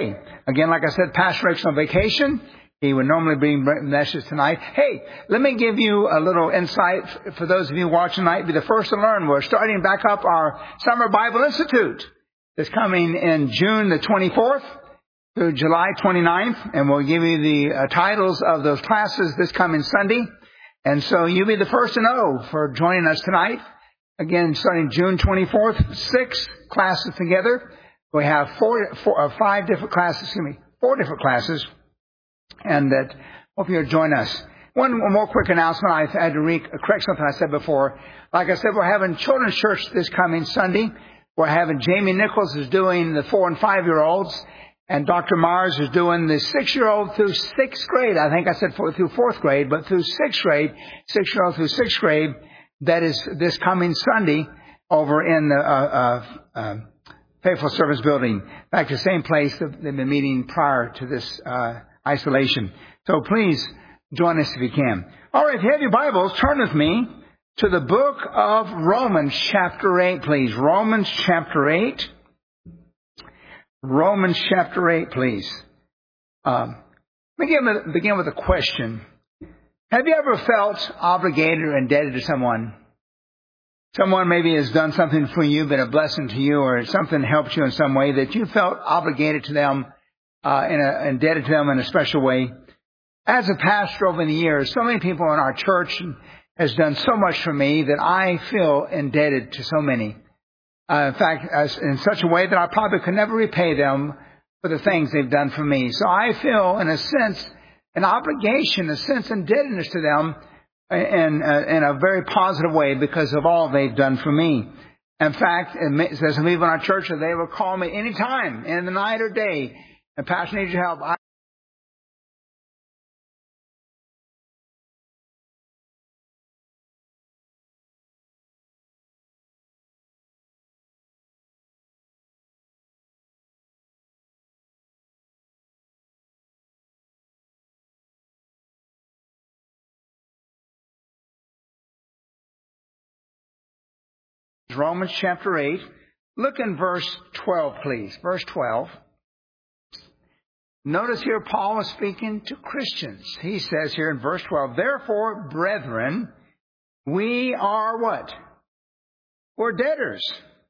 Okay. Again, like I said, Pastor Rick's on vacation. He would normally bring messages tonight. Hey, let me give you a little insight for those of you watching tonight. Be the first to learn. We're starting back up our Summer Bible Institute. It's coming in June the 24th through July 29th. And we'll give you the titles of those classes this coming Sunday. And so you'll be the first to know for joining us tonight. Again, starting June 24th, 6 classes together. We have four different classes. And that hope you'll join us. One more quick announcement. I had to correct something I said before. Like I said, we're having children's church this coming Sunday. We're having Jamie Nichols is doing the 4 and 5-year-olds. And Dr. Mars is doing the 6-year-old through 6th grade. I think I said through 4th grade, but through 6th grade, 6-year-old through 6th grade. That is this coming Sunday over in the Faithful Service Building. In fact, the same place that they've been meeting prior to this isolation. So please join us if you can. All right, if you have your Bibles, turn with me to the book of Romans chapter 8, please. Romans chapter 8. Romans chapter 8, please. Let me begin with a question. Have you ever felt obligated or indebted to someone? Someone maybe has done something for you, been a blessing to you, or something helped you in some way that you felt obligated to them, indebted to them in a special way. As a pastor over the years, so many people in our church has done so much for me that I feel indebted to so many. In fact, in such a way that I probably could never repay them for the things they've done for me. So I feel, in a sense, an obligation, a sense of indebtedness to them in a very positive way because of all they've done for me. In fact, it says some people in our church that they will call me anytime, in the night or day, and Pastor needs your help. Romans chapter 8. Look in verse 12, please. Verse 12. Notice here Paul is speaking to Christians. He says here in verse 12, therefore, brethren, we are what? We're debtors.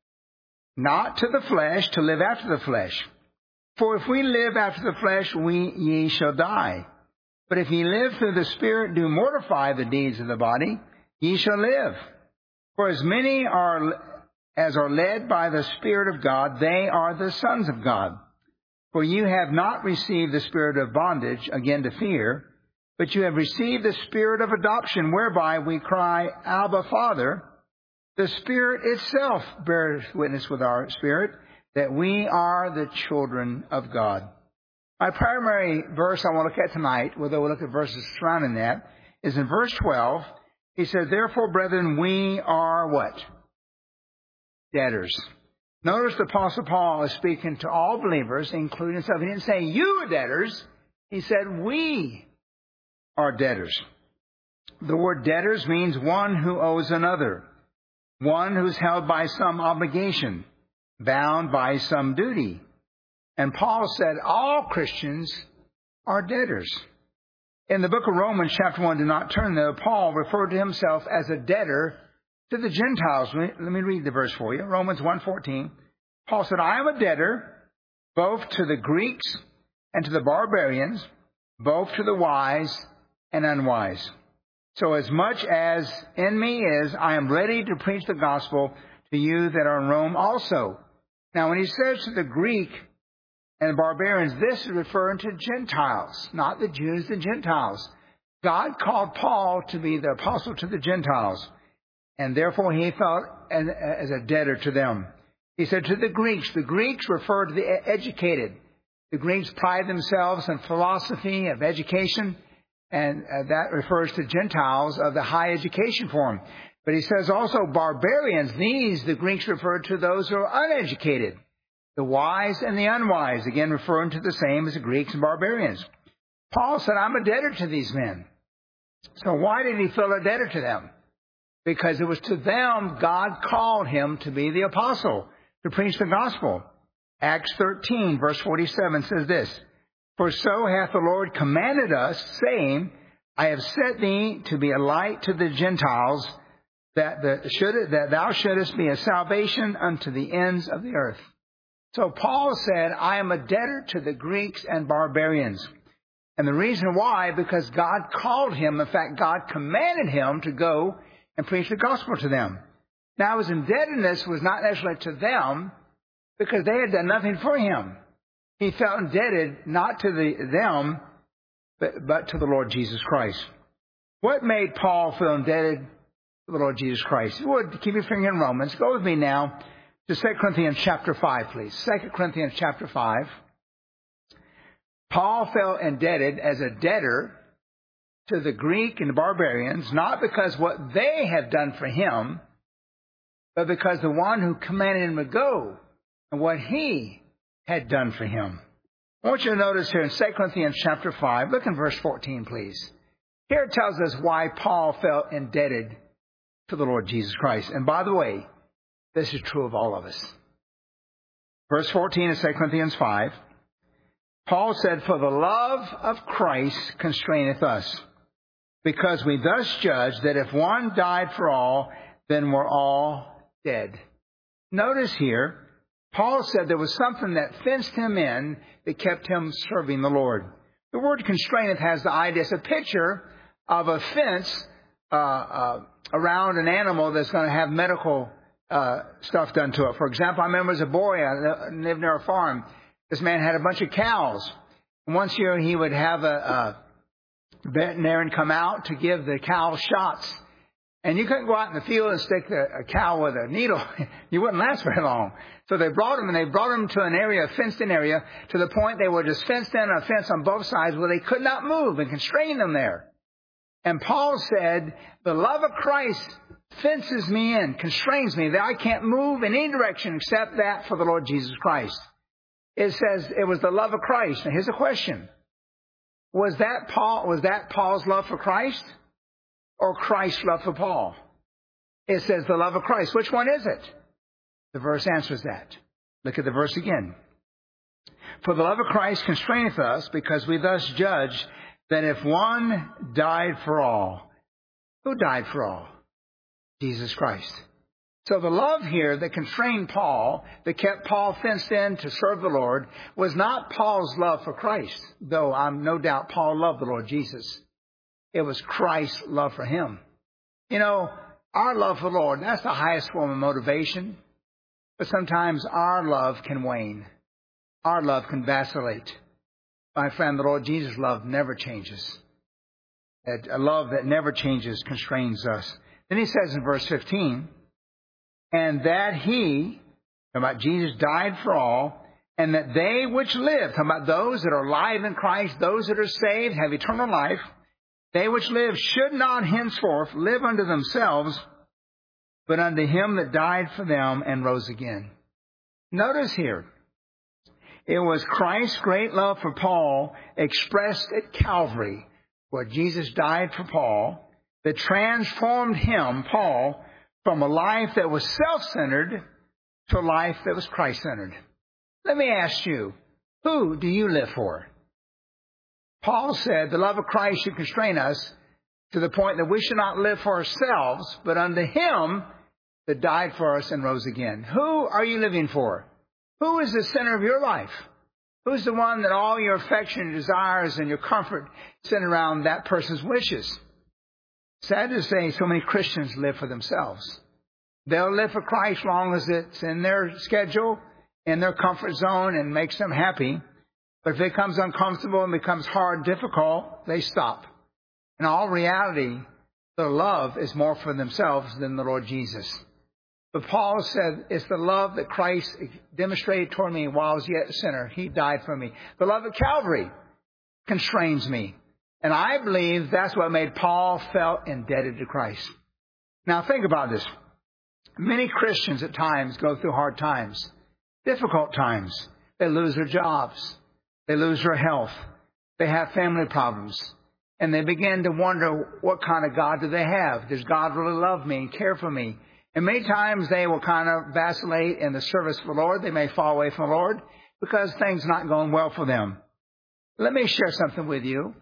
Not to the flesh, to live after the flesh. For if we live after the flesh, ye shall die. But if ye live through the Spirit, do mortify the deeds of the body, ye shall live. For as many as are led by the Spirit of God, they are the sons of God. For you have not received the spirit of bondage, again to fear, but you have received the spirit of adoption, whereby we cry, Abba, Father. The Spirit itself bears witness with our spirit that we are the children of God. My primary verse I want to look at tonight, although we'll look at verses surrounding that, is in verse 12. He said, therefore, brethren, we are what? Debtors. Notice the Apostle Paul is speaking to all believers, including himself. He didn't say, you are debtors. He said, we are debtors. The word debtors means one who owes another. One who's held by some obligation, bound by some duty. And Paul said, all Christians are debtors. In the book of Romans, chapter 1, do not turn there, Paul referred to himself as a debtor to the Gentiles. Let me read the verse for you. Romans 1:14. Paul said, I am a debtor both to the Greeks and to the barbarians, both to the wise and unwise. So as much as in me is, I am ready to preach the gospel to you that are in Rome also. Now, when he says to the Greek and barbarians, this is referring to Gentiles, not the Jews, the Gentiles. God called Paul to be the apostle to the Gentiles, and therefore he felt as a debtor to them. He said to the Greeks refer to the educated. The Greeks pride themselves in philosophy of education, and that refers to Gentiles of the high education form. But he says also barbarians, the Greeks refer to those who are uneducated. The wise and the unwise, again referring to the same as the Greeks and barbarians. Paul said, I'm a debtor to these men. So why did he feel a debtor to them? Because it was to them God called him to be the apostle, to preach the gospel. Acts 13, verse 47 says this, "For so hath the Lord commanded us, saying, I have set thee to be a light to the Gentiles, that thou shouldest be a salvation unto the ends of the earth." So Paul said, I am a debtor to the Greeks and barbarians. And the reason why, because God called him. In fact, God commanded him to go and preach the gospel to them. Now, his indebtedness was not necessarily to them, because they had done nothing for him. He felt indebted not to them, but to the Lord Jesus Christ. What made Paul feel indebted to the Lord Jesus Christ? If you would, keep your finger in Romans. Go with me now to 2 Corinthians chapter 5, please. 2 Corinthians chapter 5. Paul felt indebted as a debtor to the Greek and the barbarians, not because what they had done for him, but because the one who commanded him to go and what he had done for him. I want you to notice here in 2 Corinthians chapter 5, look in verse 14, please. Here it tells us why Paul felt indebted to the Lord Jesus Christ. And by the way, this is true of all of us. Verse 14 of 2 Corinthians 5, Paul said, "For the love of Christ constraineth us, because we thus judge that if one died for all, then we're all dead." Notice here, Paul said there was something that fenced him in that kept him serving the Lord. The word constraineth has the idea, it's a picture of a fence around an animal that's going to have medical stuff done to it. For example, I remember as a boy, I lived near a farm. This man had a bunch of cows. And once a year he would have a veterinarian come out to give the cow shots. And you couldn't go out in the field and stick a cow with a needle. You wouldn't last very long. So they brought him to an area, a fenced-in area, to the point they were just fenced in, a fence on both sides where they could not move and constrained them there. And Paul said, the love of Christ fences me in, constrains me, that I can't move in any direction except that for the Lord Jesus Christ. It says it was the love of Christ. Now here's a question. Was that Paul's love for Christ? Or Christ's love for Paul? It says the love of Christ. Which one is it? The verse answers that. Look at the verse again. "For the love of Christ constraineth us, because we thus judge that if one died for all." Who died for all? Jesus Christ. So the love here that constrained Paul, that kept Paul fenced in to serve the Lord, was not Paul's love for Christ, though I'm no doubt Paul loved the Lord Jesus. It was Christ's love for him. You know, our love for the Lord, that's the highest form of motivation. But sometimes our love can wane. Our love can vacillate. My friend, the Lord Jesus' love never changes. A love that never changes constrains us. Then he says in verse 15, "And that he," talking about Jesus, "died for all, and that they which live," talking about those that are alive in Christ, those that are saved, have eternal life, "they which live should not henceforth live unto themselves, but unto him that died for them and rose again." Notice here, it was Christ's great love for Paul expressed at Calvary, where Jesus died for Paul, that transformed him, Paul, from a life that was self-centered to a life that was Christ-centered. Let me ask you, who do you live for? Paul said the love of Christ should constrain us to the point that we should not live for ourselves, but unto him that died for us and rose again. Who are you living for? Who is the center of your life? Who's the one that all your affection, your desires, and your comfort center around that person's wishes? Sad to say, so many Christians live for themselves. They'll live for Christ as long as it's in their schedule, in their comfort zone, and makes them happy. But if it becomes uncomfortable and becomes hard, difficult, they stop. In all reality, their love is more for themselves than the Lord Jesus. But Paul said, it's the love that Christ demonstrated toward me while I was yet a sinner. He died for me. The love of Calvary constrains me. And I believe that's what made Paul felt indebted to Christ. Now think about this. Many Christians at times go through hard times, difficult times. They lose their jobs. They lose their health. They have family problems. And they begin to wonder, what kind of God do they have? Does God really love me and care for me? And many times they will kind of vacillate in the service of the Lord. They may fall away from the Lord because things are not going well for them. Let me share something with you.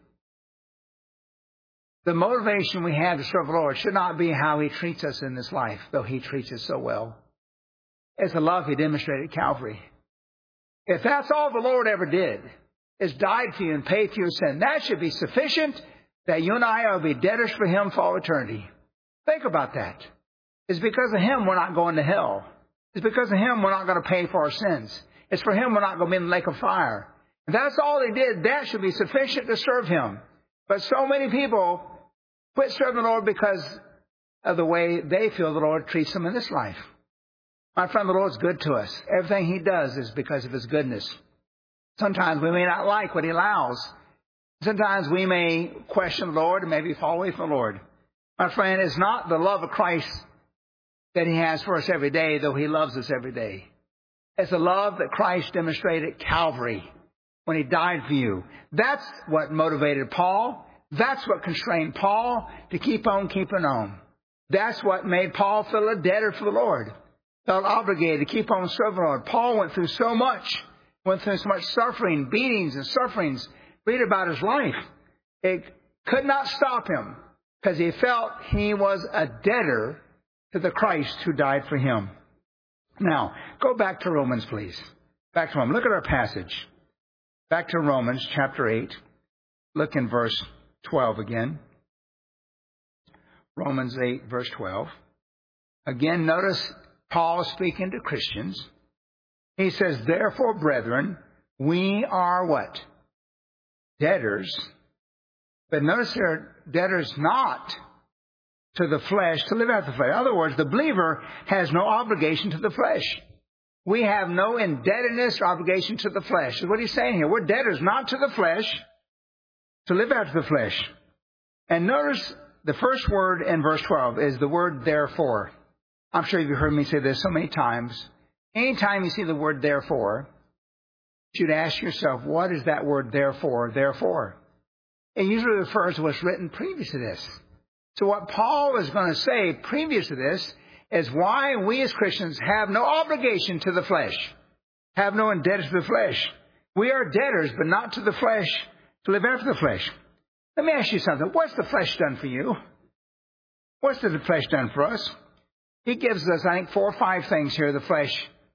The motivation we have to serve the Lord should not be how He treats us in this life, though He treats us so well. It's the love He demonstrated at Calvary. If that's all the Lord ever did, is died for you and paid for your sin, that should be sufficient that you and I will be debtors for Him for all eternity. Think about that. It's because of Him we're not going to hell. It's because of Him we're not going to pay for our sins. It's for Him we're not going to be in the lake of fire. If that's all He did, that should be sufficient to serve Him. But so many people quit serving the Lord because of the way they feel the Lord treats them in this life. My friend, the Lord's good to us. Everything He does is because of His goodness. Sometimes we may not like what He allows. Sometimes we may question the Lord and maybe fall away from the Lord. My friend, it's not the love of Christ that He has for us every day, though He loves us every day. It's the love that Christ demonstrated at Calvary when He died for you. That's what motivated Paul. That's what constrained Paul to keep on keeping on. That's what made Paul feel a debtor for the Lord. Felt obligated to keep on serving the Lord. Paul went through so much suffering, beatings and sufferings. Read about his life. It could not stop him because he felt he was a debtor to the Christ who died for him. Now, go back to Romans, please. Back to Romans. Look at our passage. Back to Romans chapter 8. Look in verse 12 again. Romans 8, verse 12. Again, notice Paul speaking to Christians. He says, therefore, brethren, we are what? Debtors. But notice they're debtors not to the flesh, to live out the flesh. In other words, the believer has no obligation to the flesh. We have no indebtedness or obligation to the flesh. That's what he's saying here. We're debtors not to the flesh, to live out the flesh. And notice the first word in verse 12 is the word therefore. I'm sure you've heard me say this so many times. Anytime you see the word therefore, you should ask yourself, what is that word therefore? It usually refers to what's written previous to this. So what Paul is going to say previous to this is why we as Christians have no obligation to the flesh, have no indebtedness to the flesh. We are debtors, but not to the flesh, to live after the flesh. Let me ask you something. What's the flesh done for you? What's the flesh done for us? He gives us, I think, 4 or 5 things here, the flesh,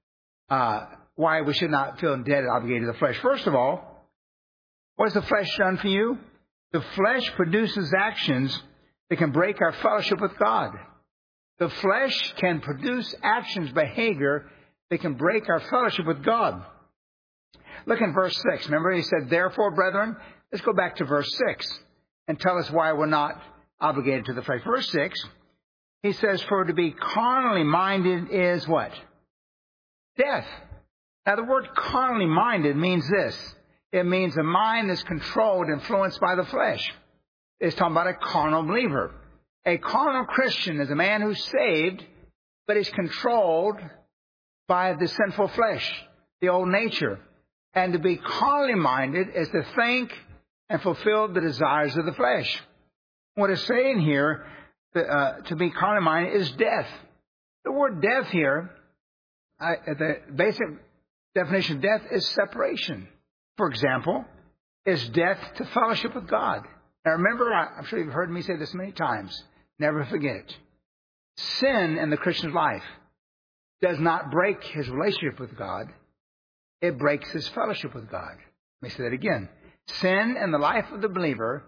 why we should not feel indebted, obligated to the flesh. First of all, what's the flesh done for you? The flesh produces actions that can break our fellowship with God. The flesh can produce actions, behavior that can break our fellowship with God. Look in verse 6. Remember he said, therefore, brethren, let's go back to verse 6 and tell us why we're not obligated to the flesh. Verse 6, he says, for to be carnally minded is what? Death. Now, the word carnally minded means this. It means a mind that's controlled, influenced by the flesh. It's talking about a carnal believer. A carnal Christian is a man who's saved, but is controlled by the sinful flesh, the old nature. And to be carnally minded is to think and fulfill the desires of the flesh. What it's saying here, to be carnally minded, is death. The word death here, the basic definition of death is separation. For example, is death to fellowship with God. Now remember, I'm sure you've heard me say this many times. Never forget it. Sin in the Christian's life does not break his relationship with God. It breaks his fellowship with God. Let me say that again. Sin in the life of the believer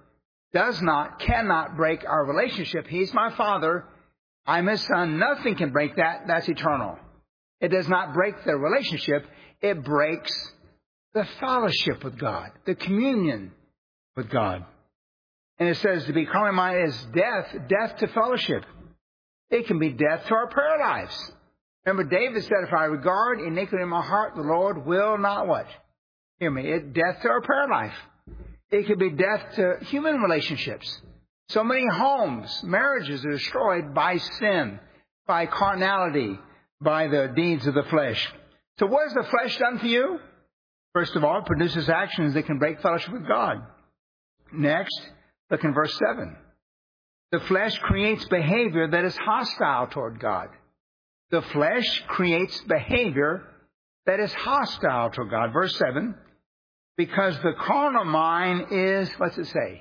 cannot break our relationship. He's my Father. I'm His Son. Nothing can break that. That's eternal. It does not break the relationship. It breaks the fellowship with God, the communion with God. And it says to be carnally minded is death to fellowship. It can be death to our prayer lives. Remember, David said, if I regard iniquity in my heart, the Lord will not what? Hear me. Death to our prayer life. It could be death to human relationships. So many homes, marriages are destroyed by sin, by carnality, by the deeds of the flesh. So what has the flesh done for you? First of all, it produces actions that can break fellowship with God. Next, look in verse 7. The flesh creates behavior that is hostile toward God. The flesh creates behavior that is hostile to God. Verse 7, because the carnal mind is, what's it say?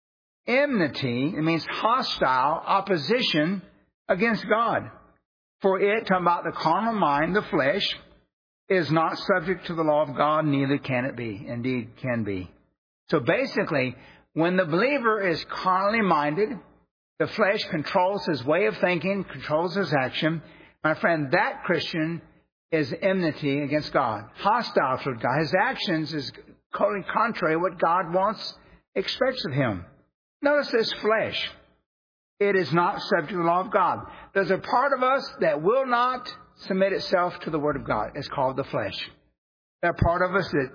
Enmity. It means hostile, opposition against God. For it, talking about the carnal mind, the flesh, is not subject to the law of God, neither can it be. Indeed, can be. So basically, when the believer is carnally minded, the flesh controls his way of thinking, controls his action. My friend, that Christian is enmity against God, hostile to God. His actions is totally contrary to what God wants, expects of him. Notice this flesh. It is not subject to the law of God. There's a part of us that will not submit itself to the Word of God. It's called the flesh. That part of us that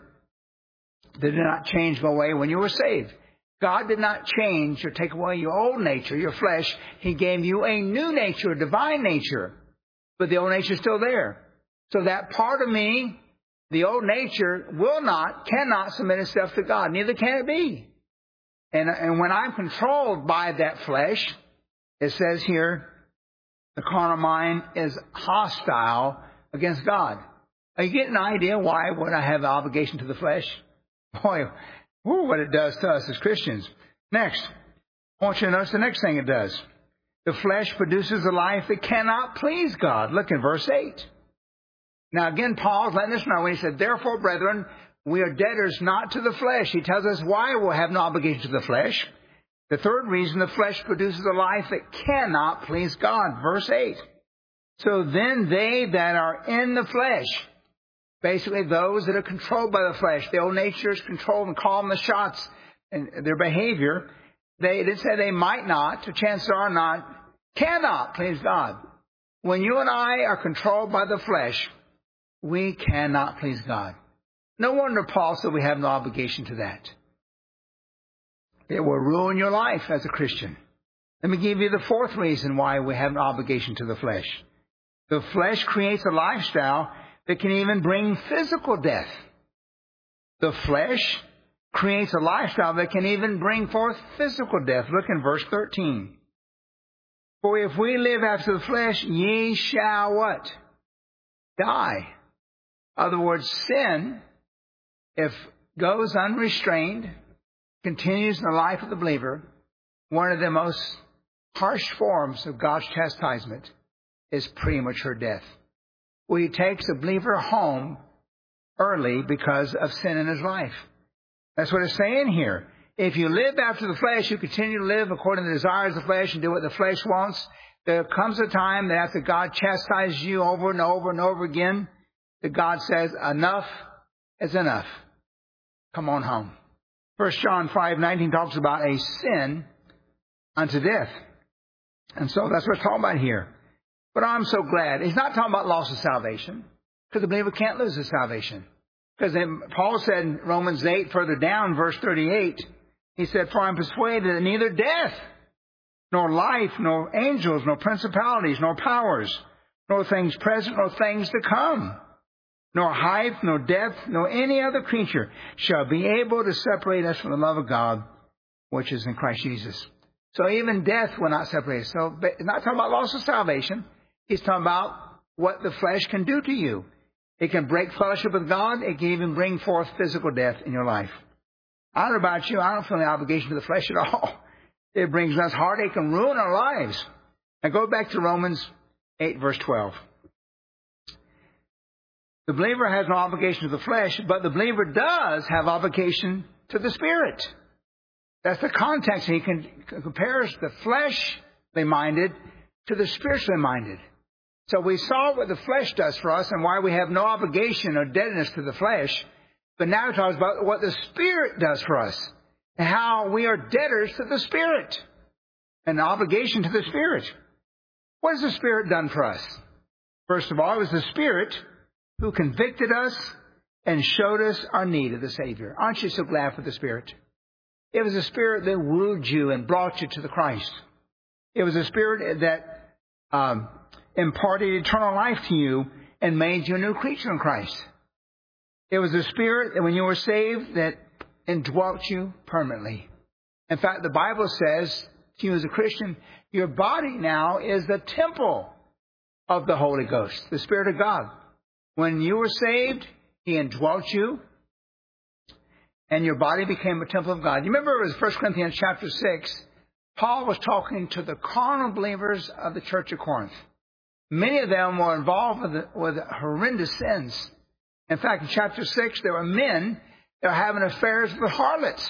did not change, go away when you were saved. God did not change or take away your old nature, your flesh. He gave you a new nature, a divine nature. But the old nature is still there. So that part of me, the old nature, cannot submit itself to God. Neither can it be. And when I'm controlled by that flesh, it says here, the carnal mind is hostile against God. Are you getting an idea why would I have an obligation to the flesh? Boy, what it does to us as Christians. Next, I want you to notice the next thing it does. The flesh produces a life that cannot please God. Look in verse 8. Now again, Paul's letting us know when he said, therefore, brethren, we are debtors not to the flesh. He tells us why we'll have no obligation to the flesh. The third reason, the flesh produces a life that cannot please God. Verse 8. So then they that are in the flesh, basically those that are controlled by the flesh, the old nature is controlled and calling the shots and their behavior, they didn't say they might not, the chances are not, cannot please God. When you and I are controlled by the flesh, we cannot please God. No wonder Paul said we have no obligation to that. It will ruin your life as a Christian. Let me give you the fourth reason why we have an obligation to the flesh. The flesh creates a lifestyle that can even bring physical death. The flesh creates a lifestyle that can even bring forth physical death. Look in verse 13. For if we live after the flesh, ye shall what? Die. In other words, sin, if goes unrestrained, continues in the life of the believer, one of the most harsh forms of God's chastisement is premature death. Where He takes a believer home early because of sin in his life. That's what it's saying here. If you live after the flesh, you continue to live according to the desires of the flesh and do what the flesh wants, there comes a time that after God chastises you over and over and over again, that God says, enough is enough. Come on home. 1 John 5:19 talks about a sin unto death. And so that's what it's talking about here. But I'm so glad. He's not talking about loss of salvation, because the believer can't lose his salvation. Because Paul said in Romans 8, further down, verse 38, he said, for I'm persuaded that neither death, nor life, nor angels, nor principalities, nor powers, nor things present, nor things to come, nor height, nor depth, nor any other creature shall be able to separate us from the love of God, which is in Christ Jesus. So even death will not separate us. So it's not talking about loss of salvation. He's talking about what the flesh can do to you. It can break fellowship with God. It can even bring forth physical death in your life. I don't know about you. I don't feel any obligation to the flesh at all. It brings us heartache and ruin our lives. And go back to Romans 8, verse 12. The believer has no obligation to the flesh, but the believer does have obligation to the Spirit. That's the context. He compares the fleshly minded to the spiritually minded. So we saw what the flesh does for us and why we have no obligation or deadness to the flesh. But now it talks about what the Spirit does for us and how we are debtors to the Spirit and the obligation to the Spirit. What has the Spirit done for us? First of all, it was the Spirit who convicted us and showed us our need of the Savior. Aren't you so glad for the Spirit? It was the Spirit that wooed you and brought you to the Christ. It was the Spirit that imparted eternal life to you and made you a new creature in Christ. It was the Spirit that when you were saved that indwelt you permanently. In fact, the Bible says to you as a Christian, your body now is the temple of the Holy Ghost, the Spirit of God. When you were saved, He indwelt you, and your body became a temple of God. You remember it was 1 Corinthians chapter 6. Paul was talking to the carnal believers of the church of Corinth. Many of them were involved with horrendous sins. In fact, in chapter 6, there were men that were having affairs with harlots.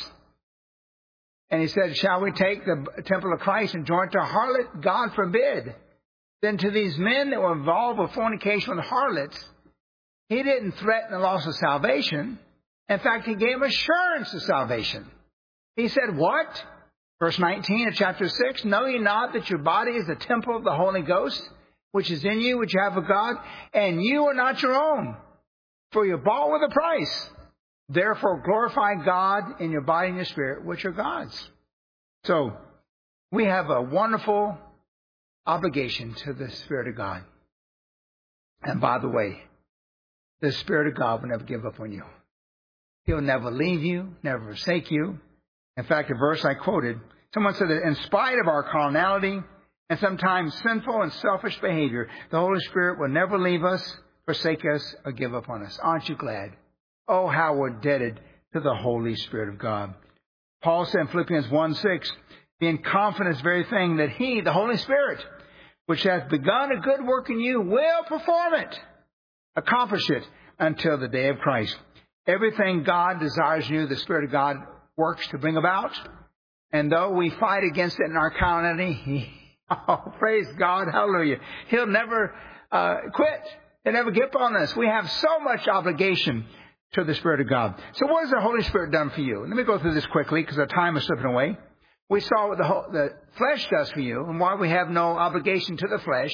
And he said, shall we take the temple of Christ and join it to a harlot? God forbid. Then to these men that were involved with fornication with harlots, he didn't threaten the loss of salvation. In fact, he gave assurance of salvation. He said, what? Verse 19 of chapter 6, know ye not that your body is the temple of the Holy Ghost, which is in you, which you have of God, and you are not your own, for you're bought with a price. Therefore glorify God in your body and your spirit, which are God's. So we have a wonderful obligation to the Spirit of God. And by the way, the Spirit of God will never give up on you. He'll never leave you, never forsake you. In fact, a verse I quoted, someone said that in spite of our carnality and sometimes sinful and selfish behavior, the Holy Spirit will never leave us, forsake us, or give up on us. Aren't you glad? Oh, how we're indebted to the Holy Spirit of God. Paul said in Philippians 1:6, being confident of this very thing, that He, the Holy Spirit, which hath begun a good work in you, will perform it, accomplish it until the day of Christ. Everything God desires in you, the Spirit of God works to bring about. And though we fight against it in our carnality, praise God, hallelujah, He'll never quit. He'll never give up on us. We have so much obligation to the Spirit of God. So what has the Holy Spirit done for you? Let me go through this quickly because our time is slipping away. We saw what the flesh does for you and why we have no obligation to the flesh.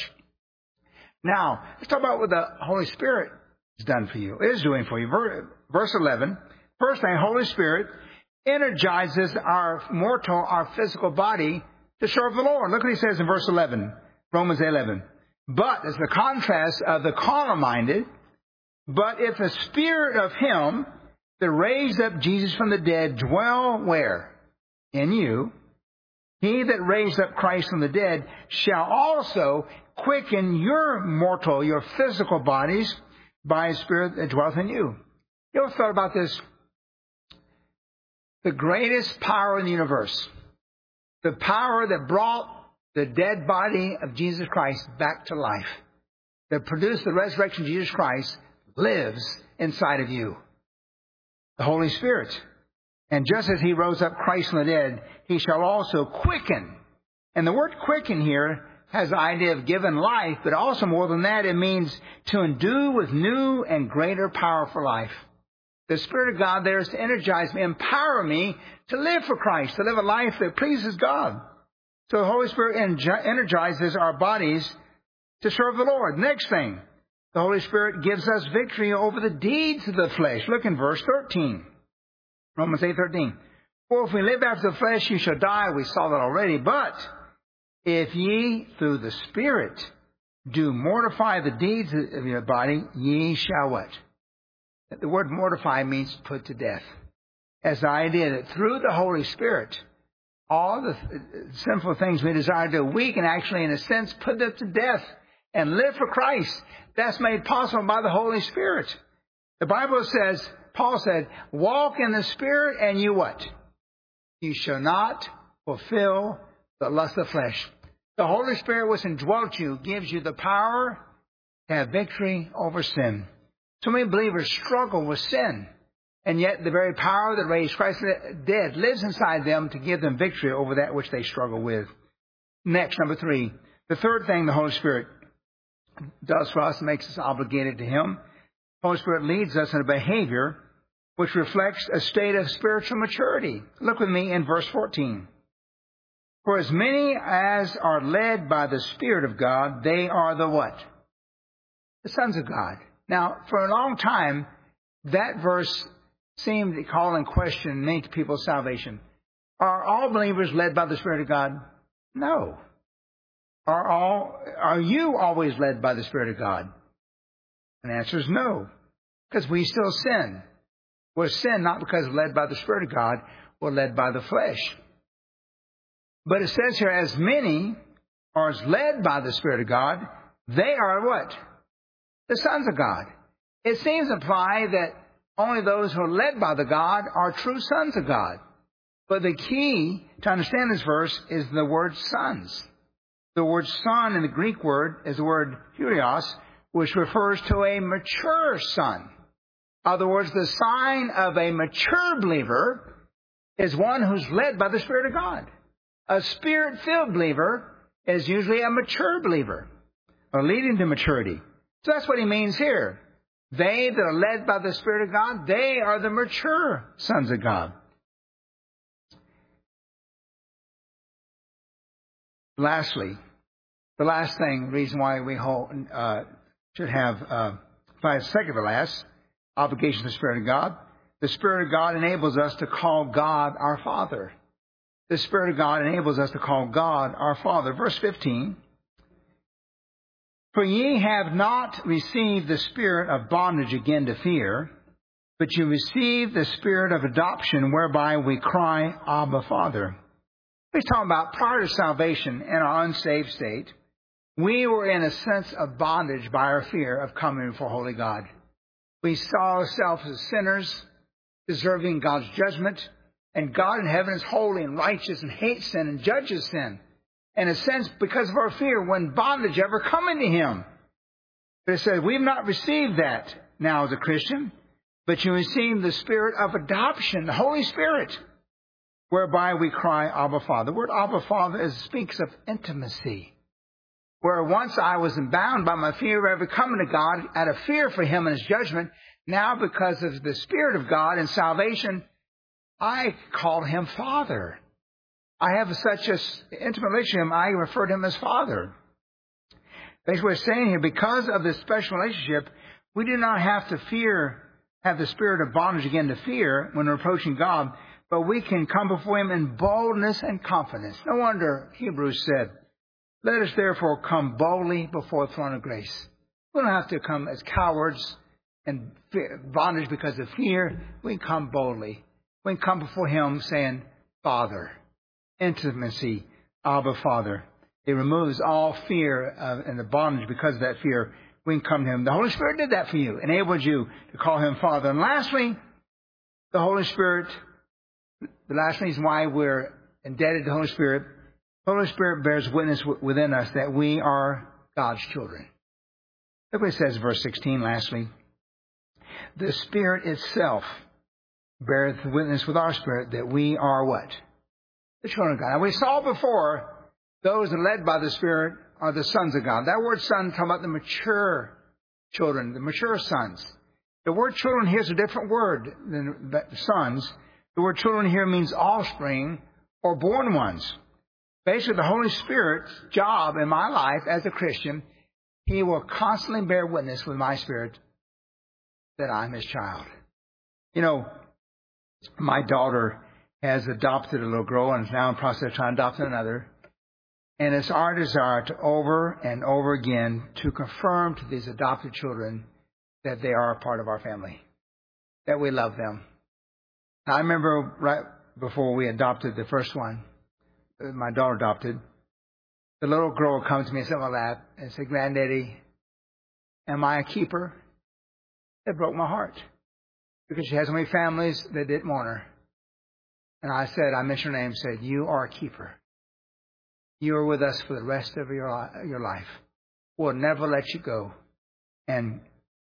Now, let's talk about what the Holy Spirit has done for you, is doing for you. Verse 11, first thing, Holy Spirit energizes our physical body to serve the Lord. Look what He says in verse 11, Romans 11. But, as the contrast of the carnal-minded, but if the Spirit of Him that raised up Jesus from the dead dwell where? In you. He that raised up Christ from the dead shall also quicken your physical bodies by His Spirit that dwelleth in you. You ever thought about this? The greatest power in the universe, the power that brought the dead body of Jesus Christ back to life, that produced the resurrection of Jesus Christ, lives inside of you. The Holy Spirit. And just as He rose up Christ from the dead, He shall also quicken. And the word quicken here has the idea of given life, but also more than that, it means to endue with new and greater power for life. The Spirit of God there is to energize me, empower me to live for Christ, to live a life that pleases God. So the Holy Spirit energizes our bodies to serve the Lord. Next thing, the Holy Spirit gives us victory over the deeds of the flesh. Look in verse 13. Romans 8:13. For if we live after the flesh, you shall die. We saw that already. But if ye through the Spirit do mortify the deeds of your body, ye shall what? The word mortify means put to death. As the idea that through the Holy Spirit, all the sinful things we desire to do, we can actually, in a sense, put them to death and live for Christ. That's made possible by the Holy Spirit. The Bible says, Paul said, walk in the Spirit and you what? You shall not fulfill the lust of the flesh. The Holy Spirit which indwelt you gives you the power to have victory over sin. So many believers struggle with sin, and yet the very power that raised Christ from the dead lives inside them to give them victory over that which they struggle with. Next, number 3, the third thing the Holy Spirit does for us makes us obligated to Him. The Holy Spirit leads us in a behavior which reflects a state of spiritual maturity. Look with me in verse 14. For as many as are led by the Spirit of God, they are the what? The sons of God. Now, for a long time, that verse seemed to call in question many people's salvation. Are all believers led by the Spirit of God? No. Are you always led by the Spirit of God? And the answer is no. Because we still sin. We're sin not because we're led by the Spirit of God, we're led by the flesh. But it says here, as many are led by the Spirit of God, they are what? The sons of God. It seems to imply that only those who are led by the God are true sons of God. But the key to understand this verse is the word sons. The word son in the Greek word is the word huios, which refers to a mature son. In other words, the sign of a mature believer is one who's led by the Spirit of God. A Spirit-filled believer is usually a mature believer, or leading to maturity. So that's what he means here. They that are led by the Spirit of God, they are the mature sons of God. Lastly, the last reason why we should have, second to last, obligation to the Spirit of God. The Spirit of God enables us to call God our Father. The Spirit of God enables us to call God our Father. Verse 15. For ye have not received the spirit of bondage again to fear, but you received the spirit of adoption, whereby we cry, Abba, Father. He's talking about prior to salvation in our unsaved state, we were in a sense of bondage by our fear of coming before holy God. We saw ourselves as sinners, deserving God's judgment, and God in heaven is holy and righteous and hates sin and judges sin. In a sense, because of our fear, when bondage ever coming to Him. But it says, we've not received that now as a Christian, but you receive the spirit of adoption, the Holy Spirit, whereby we cry, Abba, Father. The word Abba, Father speaks of intimacy. Where once I was bound by my fear of ever coming to God, out of fear for Him and His judgment, now because of the Spirit of God and salvation, I call Him Father. I have such an intimate relationship with Him, I refer to Him as Father. Basically, we're saying here, because of this special relationship, we do not have to have the spirit of bondage again to fear when we're approaching God, but we can come before Him in boldness and confidence. No wonder Hebrews said, let us therefore come boldly before the throne of grace. We don't have to come as cowards and bondage because of fear. We can come boldly. We can come before Him saying, Father. Intimacy, Abba, Father. It removes all fear and the bondage because of that fear. We can come to Him. The Holy Spirit did that for you, enabled you to call Him Father. And lastly, the Holy Spirit, the last reason why we're indebted to the Holy Spirit, the Holy Spirit bears witness within us that we are God's children. Look what it says in verse 16, lastly. The Spirit itself beareth witness with our spirit that we are what? The children of God. Now, we saw before, those that are led by the Spirit are the sons of God. That word son talking about the mature children, the mature sons. The word children here is a different word than sons. The word children here means offspring or born ones. Basically, the Holy Spirit's job in my life as a Christian, He will constantly bear witness with my spirit that I'm His child. You know, my daughter has adopted a little girl and is now in the process of trying to adopt another. And it's our desire to over and over again to confirm to these adopted children that they are a part of our family, that we love them. Now, I remember right before we adopted the first one, my daughter adopted, the little girl would come to me and sit on my lap and say, Granddaddy, am I a keeper? It broke my heart because she has so many families that didn't want her. And I said, I mentioned her name, said, you are a keeper. You are with us for the rest of your life. We'll never let you go. And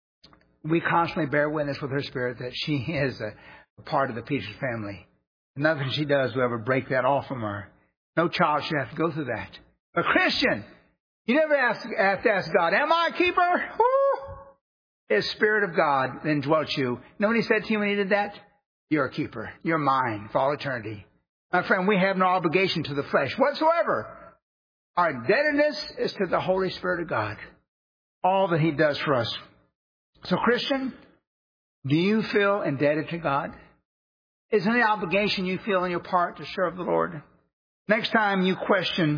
we constantly bear witness with her spirit that she is a part of the Peters family. And nothing she does will ever break that off from her. No child should have to go through that. A Christian, you never have to ask God, am I a keeper? Woo! His Spirit of God then dwelt you. You know what He said to you when He did that? You're a keeper. You're mine for all eternity. My friend, we have no obligation to the flesh whatsoever. Our indebtedness is to the Holy Spirit of God. All that He does for us. So, Christian, do you feel indebted to God? Is there any obligation you feel on your part to serve the Lord? Next time you question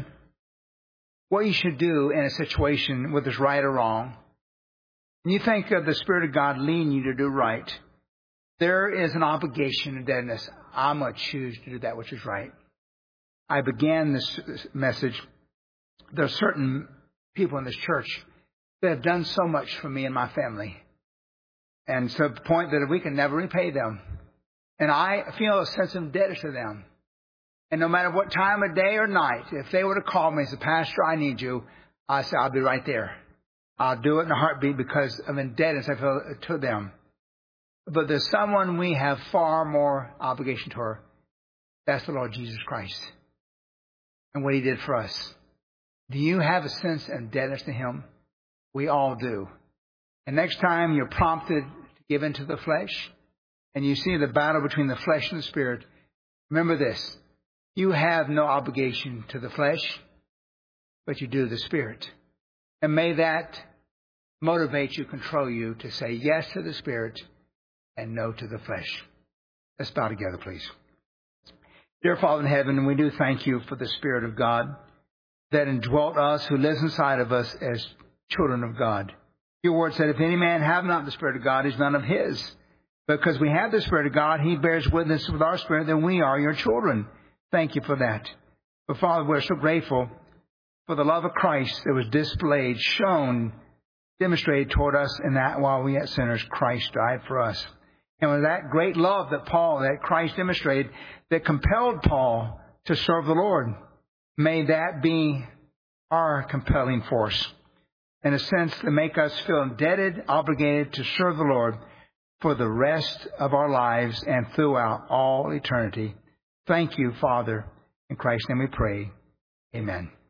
what you should do in a situation, whether it's right or wrong, and you think of the Spirit of God leading you to do right, there is an obligation, indebtedness. I'm going to choose to do that which is right. I began this message. There are certain people in this church that have done so much for me and my family. And to the point that we can never repay them. And I feel a sense of indebtedness to them. And no matter what time of day or night, if they were to call me and say, Pastor, I need you, I say, I'll be right there. I'll do it in a heartbeat because of indebtedness I feel to them. But there's someone we have far more obligation to her. That's the Lord Jesus Christ and what He did for us. Do you have a sense of indebtedness to Him? We all do. And next time you're prompted to give into the flesh and you see the battle between the flesh and the Spirit, remember this. You have no obligation to the flesh, but you do to the Spirit. And may that motivate you, control you to say yes to the Spirit and no to the flesh. Let's bow together, please. Dear Father in heaven, we do thank you for the Spirit of God that indwelt us, who lives inside of us as children of God. Your word said, if any man have not the Spirit of God, he's none of his. Because we have the Spirit of God, He bears witness with our spirit that we are your children. Thank you for that. But Father, we're so grateful for the love of Christ that was displayed, shown, demonstrated toward us, and that while we yet sinners, Christ died for us. And with that great love that Christ demonstrated, that compelled Paul to serve the Lord, may that be our compelling force. In a sense, to make us feel indebted, obligated to serve the Lord for the rest of our lives and throughout all eternity. Thank you, Father. In Christ's name we pray. Amen.